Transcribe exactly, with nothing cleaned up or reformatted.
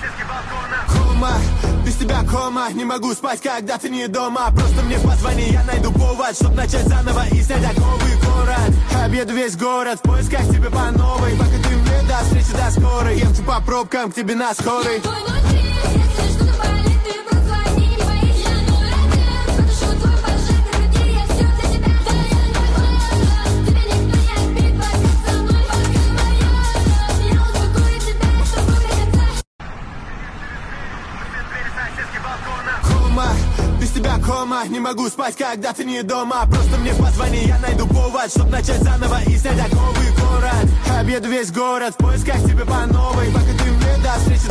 Кома, без тебя кома. Не могу спать, когда ты не дома. Просто мне позвони, я найду повод, чтоб начать заново и снять оковы. Город, объеду весь город в поисках тебе по новой. Пока ты мне до встречи, до скорой. Езжу по пробкам к тебе на скорой. Без тебя кома, не могу спать, когда ты не дома. Просто мне позвони, я найду повод, чтоб начать заново и снять оковы. Город, объеду весь город в поисках тебе по новой. Пока ты мне до встречи.